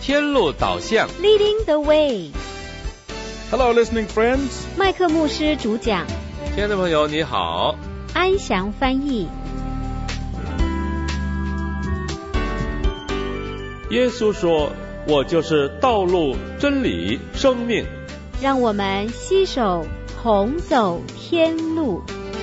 天路导向 Leading the way. Hello, listening friends. 麦克牧师主讲， 亲爱的朋友你好， 安祥翻译。 耶稣说，我就是道路、真理、生命。 让我们携手同走天路。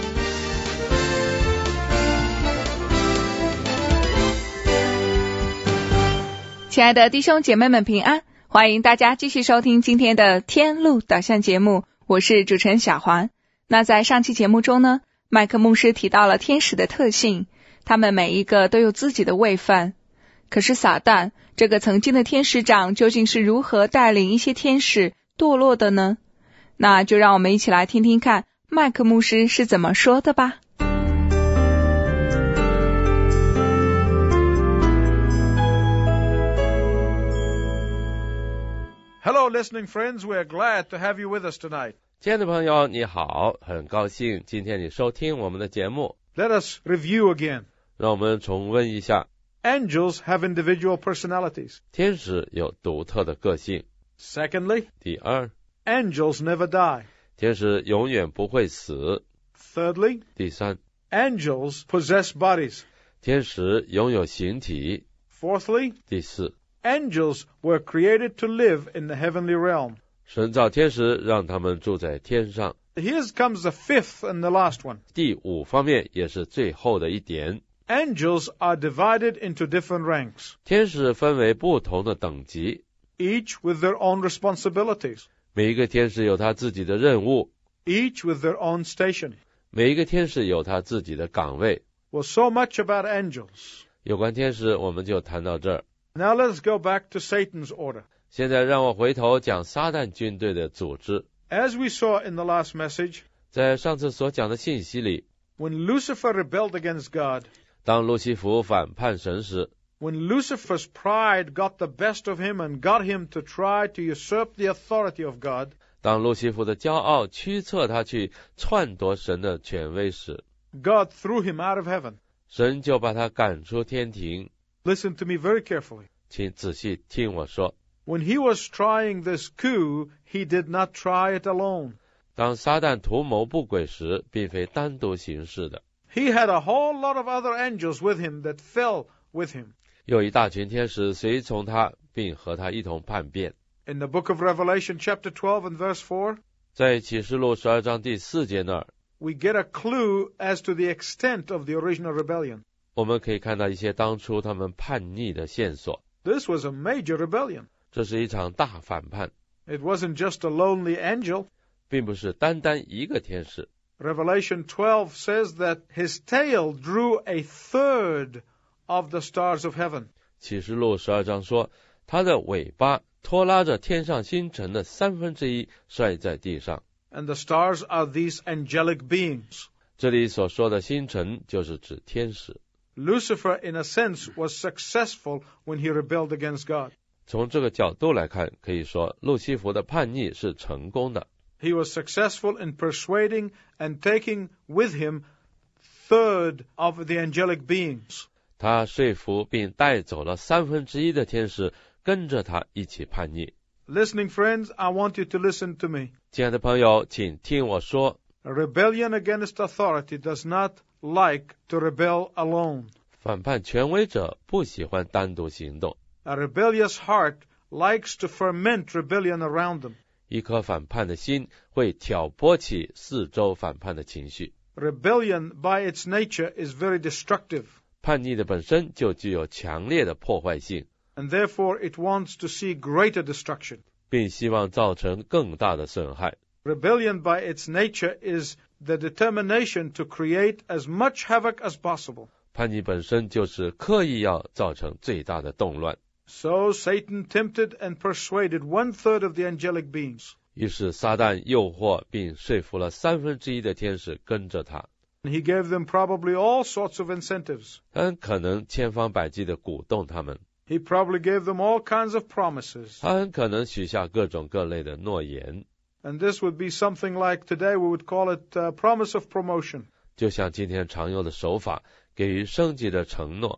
亲爱的弟兄姐妹们平安，欢迎大家继续收听今天的天路导向节目，我是主持人小环。那在上期节目中呢，麦克牧师提到了天使的特性，他们每一个都有自己的位分。可是撒旦这个曾经的天使长究竟是如何带领一些天使堕落的呢？那就让我们一起来听听看麦克牧师是怎么说的吧。 Hello, listening friends. We're glad to have you with us tonight. 亲爱的朋友你好，很高兴今天你收听我们的节目。 Let us review again. 让我们重温一下， Angels have individual personalities. 天使有独特的个性。 Secondly, 第二， angels never die. 天使永远不会死。 Thirdly, 第三， angels possess bodies. 天使拥有形体。 Fourthly, 第四， angels were created to live in the heavenly realm. 神造天使让他们住在天上。 Here comes the fifth and the last one. 第五方面也是最后的一点， Angels are divided into different ranks, 天使分为不同的等级， each with their own responsibilities, 每一个天使有他自己的任务， each with their own station. 每一个天使有他自己的岗位。 Well, so much about angels. 有关天使我们就谈到这儿。 Now let's go back to Satan's order. 现在让我回头讲撒旦军队的组织。 As we saw in the last message, 在上次所讲的信息里， when Lucifer rebelled against God, 当路西弗反叛神时， when Lucifer's pride got the best of him and got him to try to usurp the authority of God, 当路西弗的骄傲驱策他去篡夺神的权威时， God threw him out of heaven. 神就把他赶出天庭。 Listen to me very carefully. 请仔细听我说， When he was trying this coup, he did not try it alone. 当撒旦图谋不轨时，并非单独行事的， He had a whole lot of other angels with him that fell with him. 有一大群天使随从他，并和他一同叛变。 In the book of Revelation, chapter 12 and verse 4, 在启示录12章第4节那儿， we get a clue as to the extent of the original rebellion. 我们可以看到一些当初他们叛逆的线索。 This was a major rebellion. 这是一场大反叛， It wasn't just a lonely angel. 并不是单单一个天使。 Revelation 12 says that his tail drew a third of the stars of heaven. 启示录12章说，他的尾巴拖拉着天上星辰的1/3摔在地上。 And the stars are these angelic beings. 这里所说的星辰就是指天使。 Lucifer, in a sense, was successful when he rebelled against God. 从这个角度来看，可以说路西弗的叛逆是成功的。 He was successful in persuading and taking with him third of the angelic beings. 他说服并带走了1/3的天使，跟着他一起叛逆。 Listening friends, I want you to listen to me. 亲爱的朋友，请听我说， A rebellion against authority does not like to rebel alone. 反叛权威者不喜欢单独行动。 A rebellious heart likes to ferment rebellion around them. 一颗反叛的心会挑拨起四周反叛的情绪。 Rebellion, by its nature, is very destructive, 叛逆的本身就具有强烈的破坏性， and therefore it wants to see greater destruction. 并希望造成更大的损害。 Rebellion, by its nature, is the determination to create as much havoc as possible. 叛逆本身就是刻意要造成最大的动乱。 So Satan tempted and persuaded 1/3 of the angelic beings. 于是撒旦诱惑并说服了1/3的天使跟着他， He gave them probably all sorts of incentives. 他很可能千方百计地鼓动他们， He probably gave them all kinds of promises. 他很可能许下各种各类的诺言， And this would be something like today we would call it promise of promotion. 就像今天常用的手法，给予升级的承诺。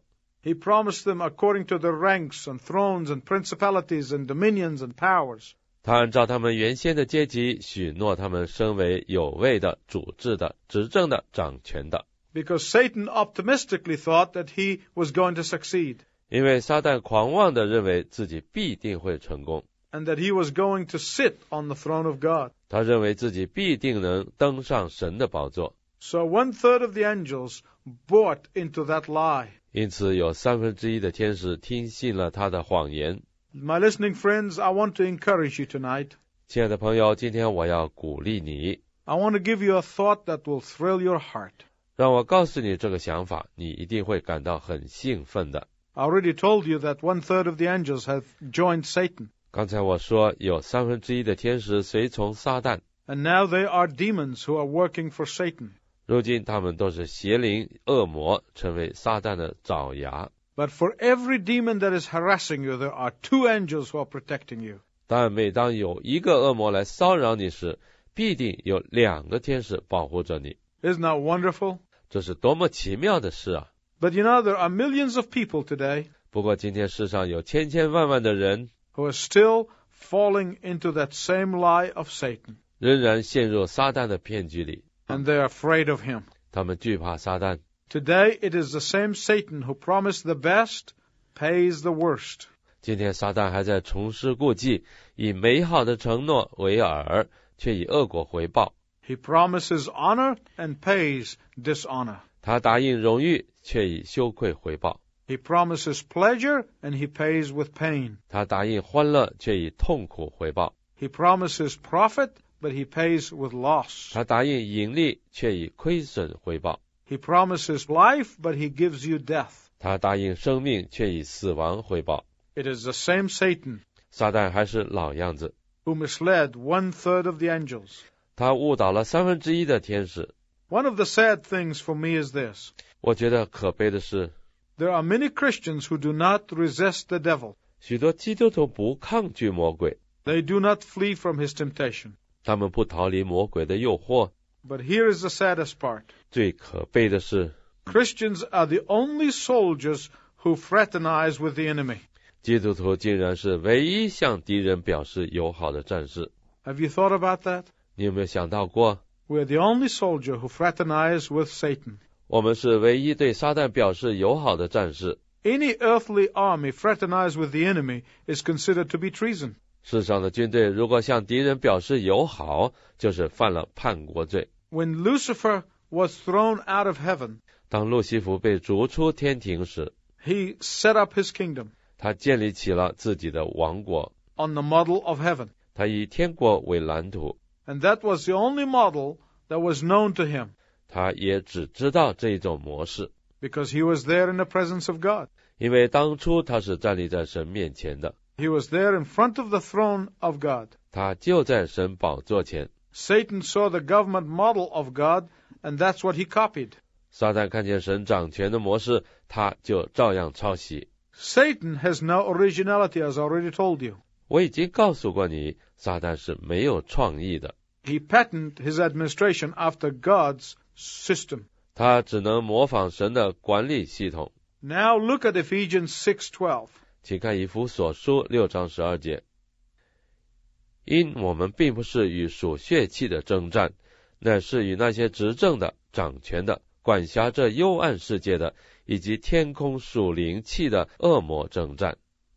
He promised them according to their ranks and thrones and principalities and dominions and powers. 他按照他们原先的阶级许诺他们升为有位的、主治的、执政的、掌权的。 Because Satan optimistically thought that he was going to succeed. 因为撒旦狂妄地認為自己必定會成功。 And that he was going to sit on the throne of God. 他認為自己必定能登上神的寶座。 So 1/3 of the angels bought into that lie. 因此有1/3的天使聽信了他的謊言。 My listening friends, I want to encourage you tonight. 親愛的朋友，今天我要鼓勵你。 I want to give you a thought that will thrill your heart. 讓我告訴你這個想法，你一定會感到很興奮的。 I already told you that 1/3 of the angels have joined Satan. 剛才我說有1/3的天使隨從撒旦。 And now they are demons who are working for Satan. 如今他們都是邪靈惡魔，成為撒旦的爪牙。 But for every demon that is harassing you, there are 2 angels who are protecting you. 但每當有一個惡魔來騷擾你時，必定有2個天使保護着你。 Isn't that wonderful? 這是多麼奇妙的事啊！ But you know, there are millions of people today 不過今天世上有千千萬萬的人 who are still falling into that same lie of Satan. 仍然陷入撒旦的騙局裡， And they are afraid of him. 他們懼怕撒旦。 Today, it is the same Satan who promised the best, pays the worst. 今天撒旦還在重施故技，以美好的承諾為饵，卻以惡果回報。 He promises honor and pays dishonor. 他答應榮譽，卻以羞愧回報。 He promises pleasure and he pays with pain. 他答應歡樂，卻以痛苦回報。 He promises profit, but he pays with loss. 他答應盈利，卻以虧損回報。 He promises life, but he gives you death. 他答應生命，卻以死亡回報。 It is the same Satan 撒旦還是老樣子， who misled 1/3 of the angels. 他誤導了1/3的天使。 One of the sad things for me is this. 我覺得可悲的是， There are many Christians who do not resist the devil. 許多基督徒不抗拒魔鬼， They do not flee from his temptation. 他們不逃離魔鬼的誘惑。 But here is the saddest part. 最可悲的是， Christians are the only soldiers who fraternize with the enemy. 基督徒竟然是唯一向敵人表示友好的戰士。 Have you thought about that? 你有沒有想到過， We are the only soldier who fraternize with Satan. 我們是唯一對撒旦表示友好的戰士。 Any earthly army fraternize with the enemy is considered to be treason. 世上的軍隊如果向敵人表示友好，就是犯了叛國罪。 When Lucifer was thrown out of heaven, 當路西弗被逐出天庭時， he set up his kingdom 他建立起了自己的王國， on the model of heaven. 他以天國為藍圖， And that was the only model that was known to him, 他也只知道這種模式， because he was there in the presence of God. 因為當初他是站立在神面前的， He was there in front of the throne of God. 他就在神寶座前。 Satan saw the government model of God, and that's what he copied. 撒旦看見神掌權的模式，他就照樣抄襲。 Satan has no originality, as I already told you. 我已經告訴過你，撒旦是沒有創意的， He patterned his administration after God's system. 他只能模仿神的管理系統。 Now look at Ephesians 6:12. 請看以弗所書6章12節。因我們並不是與屬血氣的爭戰，乃是與那些執政的、掌權的、管轄這幽暗世界的，以及天空屬靈氣的惡魔爭戰。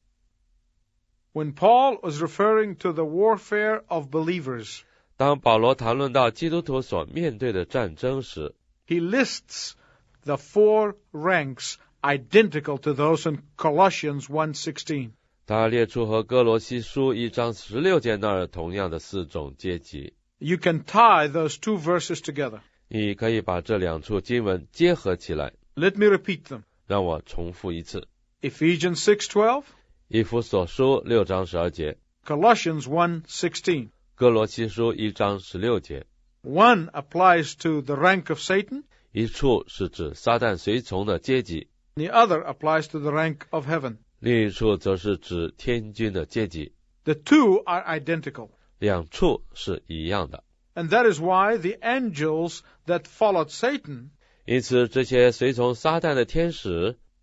When Paul was referring to the warfare of believers, 當保羅談論到基督徒所面對的戰爭時， he lists the 4 ranks identical to those in Colossians 1:16. 他列出和哥羅西書1章16節那兒同樣的4種階級。 You can tie those 2 verses together. 你可以把這2處經文結合起來。 Let me repeat them. 讓我重複一次。 Ephesians 6:12, 以弗所書6章12節， Colossians 1:16. 哥羅西書1章16節。 One applies to the rank of Satan, 一處是指撒旦隨從的階級， the other applies to the rank of heaven. 另一處則是指天軍的階級。 The 2 are identical. 兩處是一樣的。 And that is why the angels that followed Satan 因此，這些隨從撒旦的天使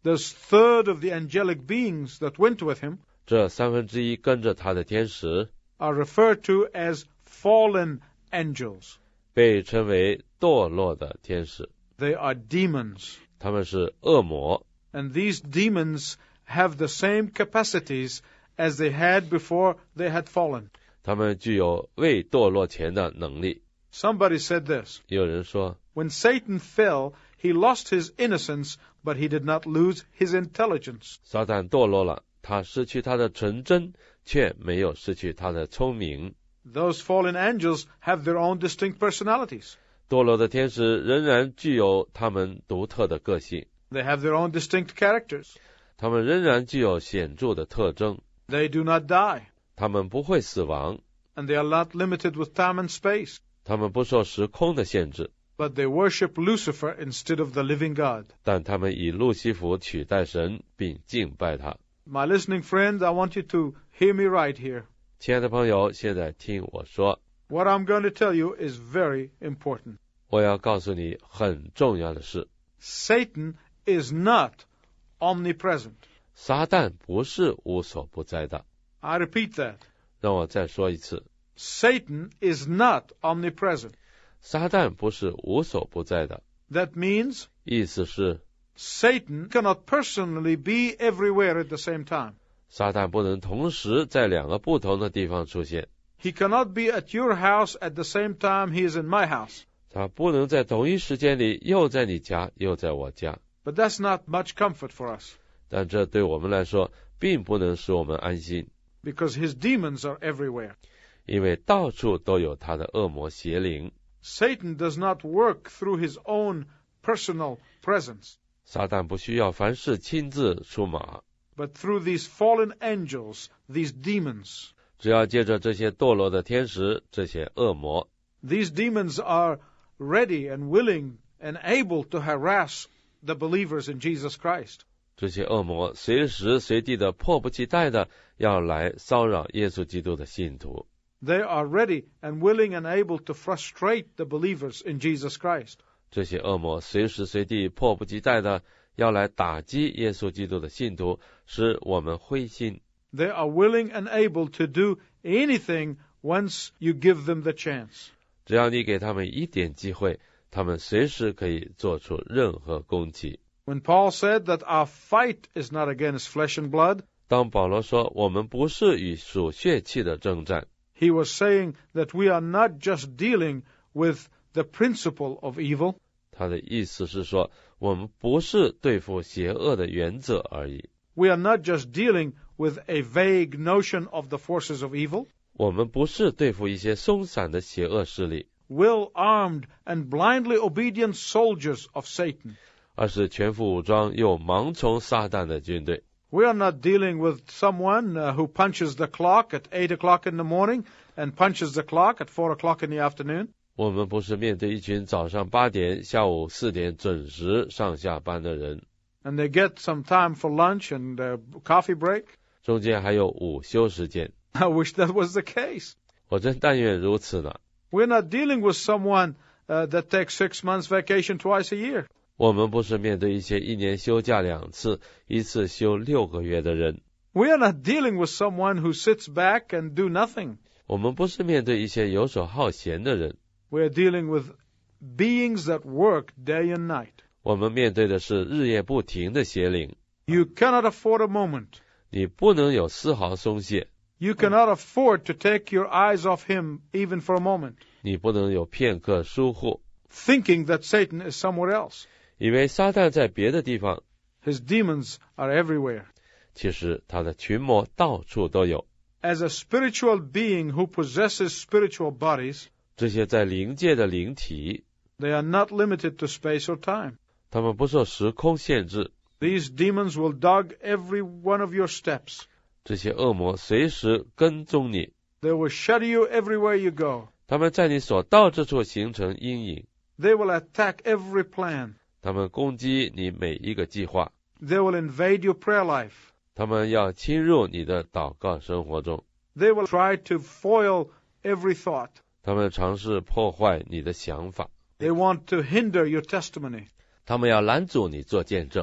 This third of the angelic beings that went with him 这1/3跟着他的天使 are referred to as fallen angels. 被称为堕落的天使， They are demons. 他们是恶魔， And these demons have the same capacities as they had before they had fallen. 他们具有未堕落前的能力。 Somebody said this, 有人说， when Satan fell, he lost his innocence, but he did not lose his intelligence. 撒旦堕落了，他失去他的纯真，却没有失去他的聪明。 Those fallen angels have their own distinct personalities. 堕落的天使仍然具有他们独特的个性， They have their own distinct characters. 他们仍然具有显著的特征， They do not die, 他们不会死亡， and they are not limited with time and space, 他们不受时空的限制， but they worship Lucifer instead of the living God. 但他们以路西弗取代神，并敬拜他。 My listening friends, I want you to hear me right here. 亲爱的朋友，现在听我说， What I'm going to tell you is very important. 我要告诉你很重要的是， Satan is not omnipresent. 撒旦不是无所不在的。 I repeat that. 让我再说一次， Satan is not omnipresent. 撒旦不是无所不在的， That means 意思是 Satan cannot personally be everywhere at the same time. 撒旦不能同时在2个不同的地方出现， He cannot be at your house at the same time he is in my house. 他不能在同一时间里又在你家又在我家。 But that's not much comfort for us, 但这对我们来说并不能使我们安心， because his demons are everywhere. 因为到处都有他的恶魔邪灵。 Satan does not work through his own personal presence, 撒旦不需要凡事亲自出马， but through these fallen angels, these demons. 只要借着这些堕落的天使，这些恶魔， These demons are ready and willing and able to harass the believers in Jesus Christ. 这些恶魔随时随地的迫不及待的要来骚扰耶稣基督的信徒。 They are ready and willing and able to frustrate the believers in Jesus Christ. 这些恶魔随时随地迫不及待的要来打击耶稣基督的信徒，使我们灰心。 They are willing and able to do anything once you give them the chance. 只要你给他们一点机会，他们随时可以做出任何攻击。 When Paul said that our fight is not against flesh and blood, 当保罗说我们不是与属血气的征战， he was saying that we are not just dealing with the principle of evil, 他的意思是说，我们不是对付邪恶的原则而已， we are not just dealing with a vague notion of the forces of evil, 我们不是对付一些松散的邪恶势力， well-armed and blindly obedient soldiers of Satan. 而是全副武装又盲从撒旦的军队。 We are not dealing with someone who punches the clock at 8 o'clock in the morning and punches the clock at 4 o'clock in the afternoon. 我们不是面对一群早上8点、下午4点准时上下班的人， And they get some time for lunch and coffee break. 中间还有午休时间。 I wish that was the case. 我真但愿如此呢。 We're not dealing with someone that takes 6 months vacation twice a year. 我们不是面对一些1年休假2次，一次休6个月的人。 We are not dealing with someone who sits back and do nothing. 我们不是面对一些游手好闲的人。 We are dealing with beings that work day and night. 我们面对的是日夜不停的邪灵。 You cannot afford a moment. 你不能有丝毫松懈， You cannot afford to take your eyes off him even for a moment, 你不能有片刻疏忽， thinking that Satan is somewhere else. 以为撒旦在别的地方， His demons are everywhere. 其实他的群魔到处都有。 As a spiritual being who possesses spiritual bodies, 这些在灵界的灵体， they are not limited to space or time. 他们不受时空限制。 These demons will dog every one of your steps. 这些恶魔随时跟踪你， They will shadow you everywhere you go. 他们在你所到之处形成阴影， They will attack every plan. 他们攻击你每一个计划， They will invade your prayer life. 他们要侵入你的祷告生活中， They will try to foil every thought. 他们尝试破坏你的想法， They want to hinder your testimony. 他们要拦阻你做见证，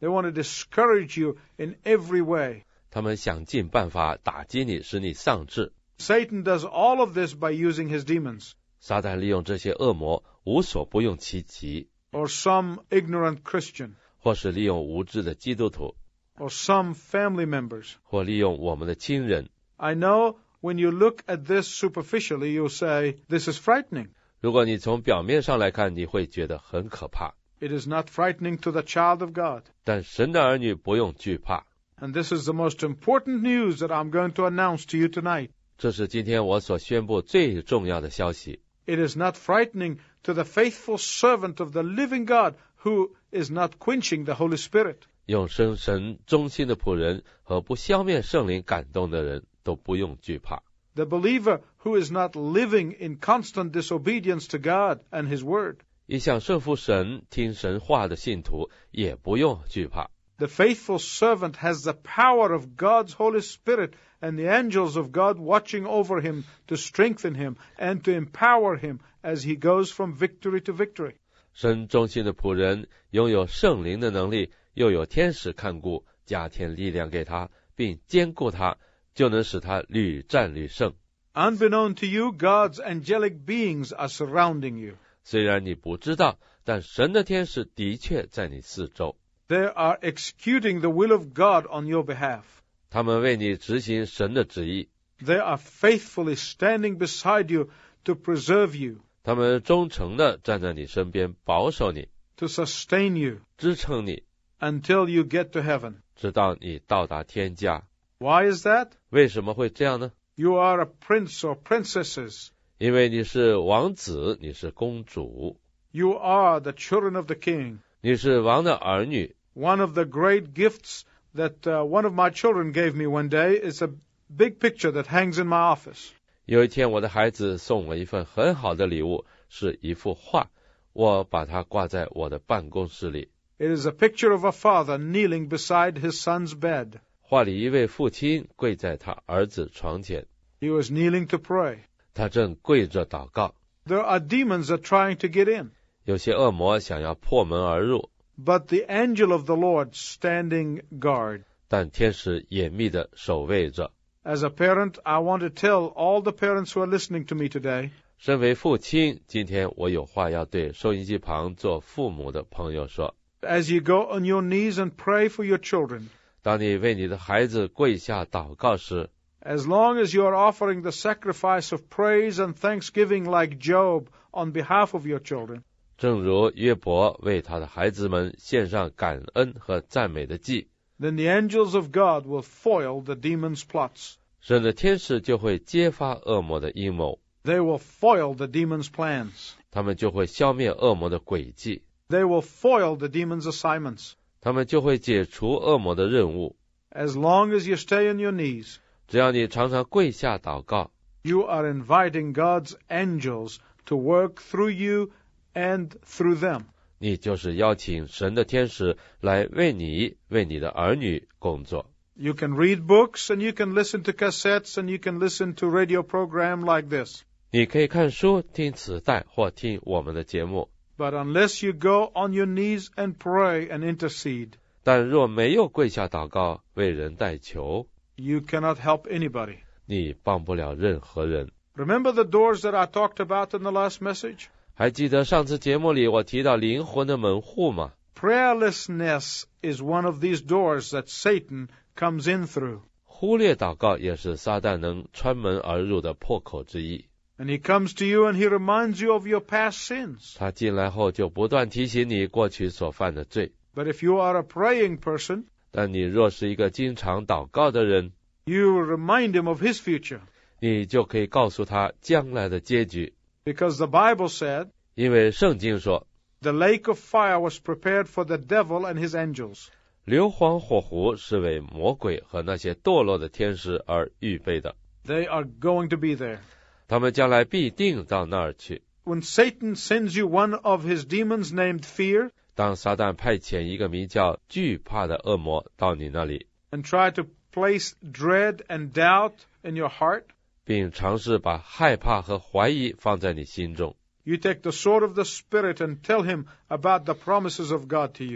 They want to discourage you in every way. 他们想尽办法打击你，使你丧志。 Satan does all of this by using his demons. 撒旦利用这些恶魔，无所不用其极， Or some ignorant Christian. 或是利用无知的基督徒， Or some family members. 或利用我们的亲人。 I know when you look at this superficially, you'll say, this is frightening. 如果你从表面上来看，你会觉得很可怕， It is not frightening to the child of God. 但神的儿女不用惧怕。 And this is the most important news that I'm going to announce to you tonight. 这是今天我所宣布最重要的消息。 It is not frightening to the faithful servant of the living God who is not quenching the Holy Spirit. 永生神忠心的仆人和不消灭圣灵感动的人都不用惧怕。 The believer who is not living in constant disobedience to God and His Word. 一向顺服神、听神话的信徒也不用惧怕。 The faithful servant has the power of God's Holy Spirit and the angels of God watching over him to strengthen him and to empower him as he goes from victory to victory. 神忠心的仆人拥有圣灵的能力，又有天使看顾，加添力量给他，并坚固他，就能使他屡战屡胜。 Unbeknown to you, God's angelic beings are surrounding you. 虽然你不知道，但神的天使的确在你四周， They are executing the will of God on your behalf. 他们为你执行神的旨意， They are faithfully standing beside you to preserve you, 他们忠诚地站在你身边，保守你， to sustain you 支撑你， until you get to heaven. 直到你到达天家。 Why is that? 为什么会这样呢？ You are a prince or princesses. 因为你是王子，你是公主， You are the children of the king. 你是王的儿女。 One of the great gifts that one of my children gave me one day is a big picture that hangs in my office. 有一天，我的孩子送我一份很好的礼物，是一幅画，我把它挂在我的办公室里。 It is a picture of a father kneeling beside his son's bed. 画里一位父亲跪在他儿子床前， He was kneeling to pray. 他正跪着祷告。 There are demons that are trying to get in, 有些恶魔想要破门而入， but the angel of the Lord standing guard. 但天使严密地守卫着。 As a parent, I want to tell all the parents who are listening to me today, 身为父亲，今天我有话要对收音机旁做父母的朋友说。 as you go on your knees and pray for your children, 当你为你的孩子跪下祷告时， as long as you are offering the sacrifice of praise and thanksgiving like Job on behalf of your children, 正如约伯为他的孩子们献上感恩和赞美的祭， then the angels of God will foil the demon's plots. 神的天使就会揭发恶魔的阴谋， They will foil the demon's plans. 他们就会消灭恶魔的诡计， They will foil the demon's assignments. 他们就会解除恶魔的任务。 As long as you stay on your knees, 只要你常常跪下祷告， you are inviting God's angels to work through you and through them. 你就是邀请神的天使来为你、为你的儿女工作。 You can read books and you can listen to cassettes and you can listen to radio program like this. 你可以看书、听磁带或听我们的节目， But unless you go on your knees and pray and intercede, 但若没有跪下祷告、为人代求， you cannot help anybody. 你帮不了任何人。 Remember the doors that I talked about in the last message? 还记得上次节目里我提到灵魂的门户吗？ Prayerlessness is one of these doors that Satan comes in through. 忽略祷告也是撒旦能穿门而入的破口之一。 And he comes to you and he reminds you of your past sins. 他进来后就不断提醒你过去所犯的罪。 But if you are a praying person, 但你若是一个经常祷告的人， you remind him of his future. 你就可以告诉他将来的结局。 Because the Bible said, 因为圣经说， the lake of fire was prepared for the devil and his angels. 硫磺火湖是为魔鬼和那些堕落的天使而预备的， They are going to be there. 他们将来必定到那儿去。 When Satan sends you one of his demons named fear, 当撒旦派遣一个名叫惧怕的恶魔到你那里， and try to place dread and doubt in your heart, 并尝试把害怕和怀疑放在你心中， you take the sword of the Spirit and tell him about the promises of God to you.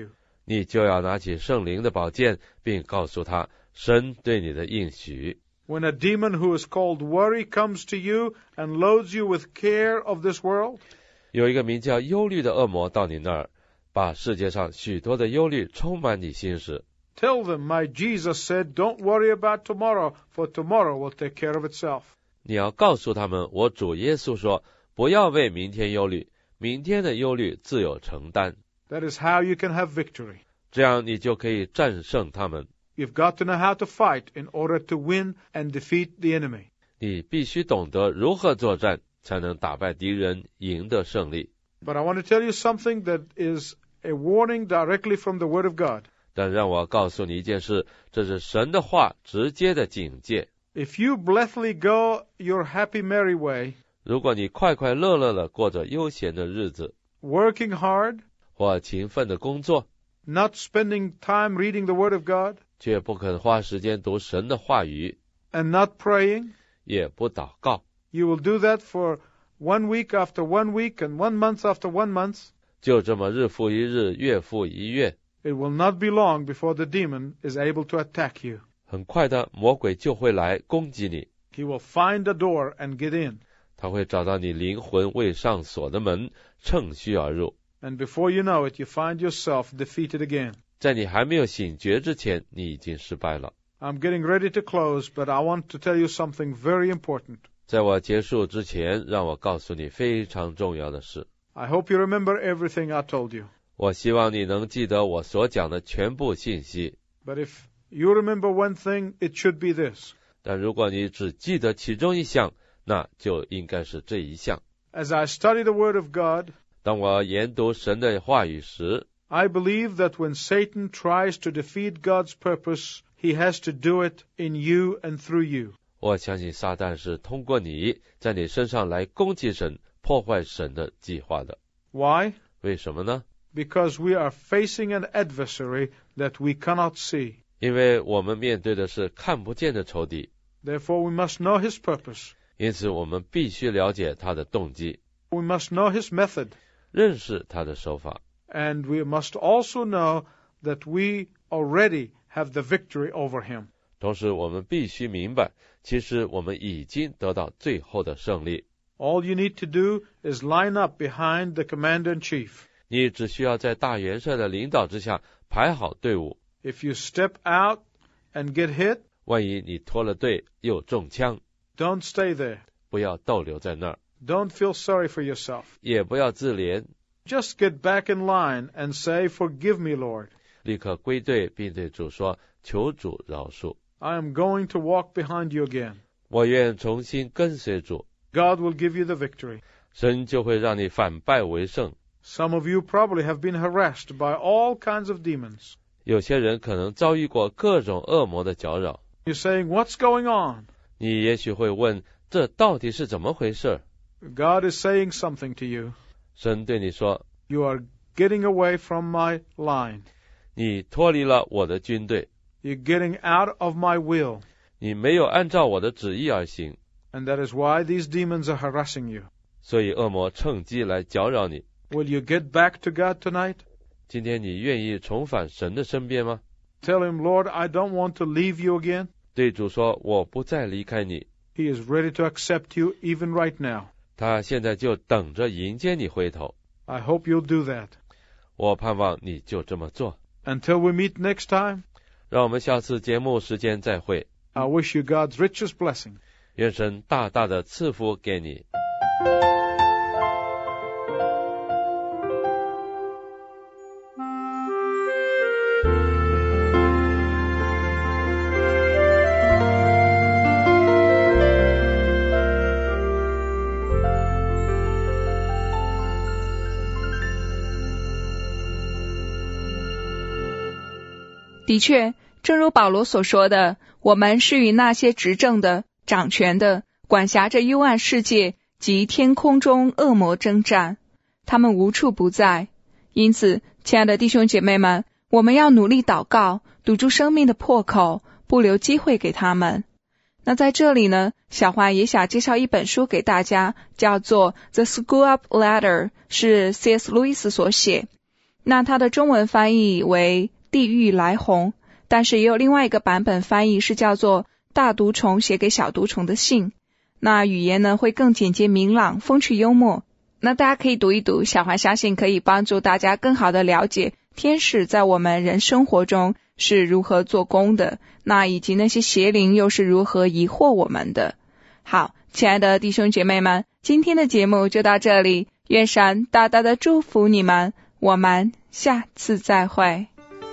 你就要拿起圣灵的宝剑，并告诉他神对你的应许。 When a demon who is called worry comes to you and loads you with care of this world, 有一个名叫忧虑的恶魔到你那儿，把世界上许多的忧虑充满你心时， tell them, my Jesus said, don't worry about tomorrow, for tomorrow will take care of itself. 你要告诉他们，我主耶稣说，不要为明天忧虑，明天的忧虑自有承担。 That is how you can have victory. 这样你就可以战胜他们。 You've got to know how to fight in order to win and defeat the enemy. 你必须懂得如何作战，才能打败敌人，赢得胜利。 But I want to tell you something that is a warning directly from the Word of God. 但让我告诉你一件事，这是神的话直接的警戒。 If you blithely go your happy merry way, 如果你快快乐乐的过着悠闲的日子， working hard, 或勤奋的工作， not spending time reading the Word of God, 却不肯花时间读神的话语， and not praying, 也不祷告， you will do that for 1 week after 1 week and 1 month after 1 month. 就这么日复一日，月复一月， It will not be long before the demon is able to attack you. 很快的魔鬼就会来攻击你， He will find a door and get in. 他会找到你灵魂未上锁的门，趁虚而入。 And before you know it, you find yourself defeated again. 在你还没有醒觉之前，你已经失败了。 I'm getting ready to close, but I want to tell you something very important. 在我结束之前，让我告诉你非常重要的事。 I hope you remember everything I told you. 我希望你能记得我所讲的全部信息。 But if you remember one thing, it should be this. 但如果你只记得其中一项，那就应该是这一项。 As I study the Word of God, 当我研读神的话语时， I believe that when Satan tries to defeat God's purpose, he has to do it in you and through you. 我相信撒旦是通过你，在你身上来攻击神，破坏神的计划的。 Why? 为什么呢？ Because we are facing an adversary that we cannot see. 因为我们面对的是看不见的仇敌， Therefore, we must know his purpose. 因此我们必须了解他的动机， We must know his method. 认识他的手法。 And we must also know that we already have the victory over him. 同时我们必须明白，其实我们已经得到最后的胜利。 All you need to do is line up behind the commander-in-chief. 你只需要在大元帅的领导之下排好队伍， If you step out and get hit, 万一你脱了队又中枪， don't stay there. 不要逗留在那儿， Don't feel sorry for yourself. 也不要自怜， Just get back in line and say, Forgive me, Lord. 立刻归队，并对主说：求主饶恕， I am going to walk behind you again. 我愿重新跟随主， God will give you the victory. 神就会让你反败为胜。 Some of you probably have been harassed by all kinds of demons. 有些人可能遭遇过各种恶魔的搅扰， You're saying, What's going on? 你也许会问：这到底是怎么回事？ God is saying something to you. 神对你说： You are getting away from my line. 你脱离了我的军队， You're getting out of my will. 你没有按照我的旨意而行， And that is why these demons are harassing you. 所以恶魔趁机来搅扰你。 Will you get back to God tonight? 今天你愿意重返神的身边吗？ Tell him, Lord, I don't want to leave you again. 对主说：我不再离开你。 He is ready to accept you even right now. 他现在就等着迎接你回头。 I hope you'll do that. 我盼望你就这么做。 Until we meet next time, 让我们下次节目时间再会。 I wish you God's richest blessing. 愿神大大的赐福给你。 的确，正如保罗所说的，我们是与那些执政的、掌权的、管辖着幽暗世界及天空中恶魔征战，他们无处不在。因此，亲爱的弟兄姐妹们，我们要努力祷告，堵住生命的破口，不留机会给他们。那在这里呢，小花也想介绍一本书给大家，叫做《The School Up Ladder》，是 C.S. 路易斯所写。 那它的中文翻译为地狱来鸿，但是也有另外一个版本翻译是叫做大毒虫写给小毒虫的信。那语言呢会更简洁明朗，风趣幽默。那大家可以读一读，小环相信可以帮助大家更好的了解天使在我们人生活中是如何做工的，那以及那些邪灵又是如何疑惑我们的。好，亲爱的弟兄姐妹们，今天的节目就到这里，愿神大大的祝福你们，我们下次再会。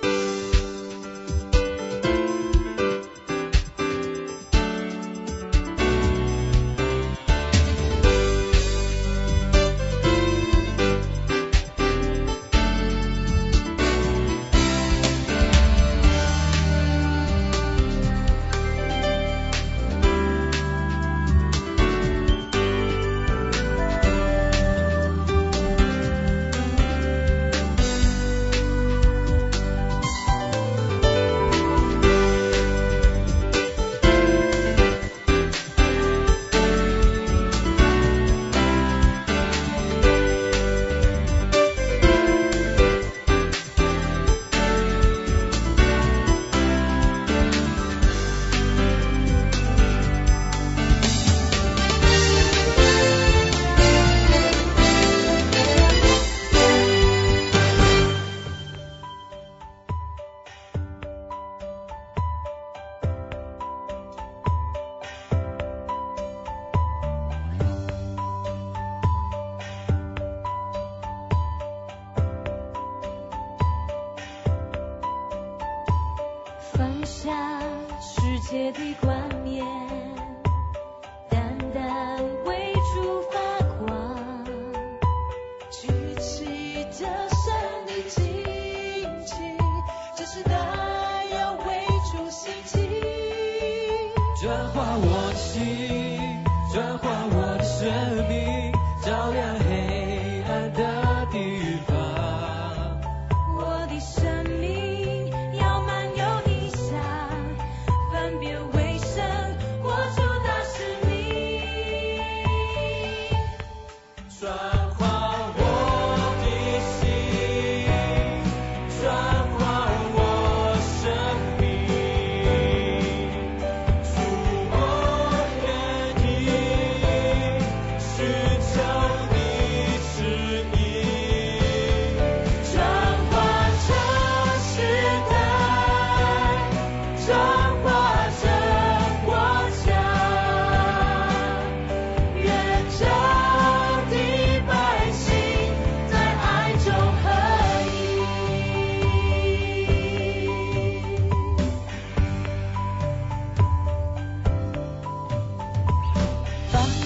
放下世界的冠冕，单单为主发光，举起这生的荆棘，这时代要为主兴起， 转化我的心，转化我的生命，照亮黑暗的地方。 我的生命要满有你香，分别为圣，活出大使命。 转化我的心，转化我生命，主我愿意寻求你旨意， 转化这时代，转化这国家，愿这的百姓在爱中合一。放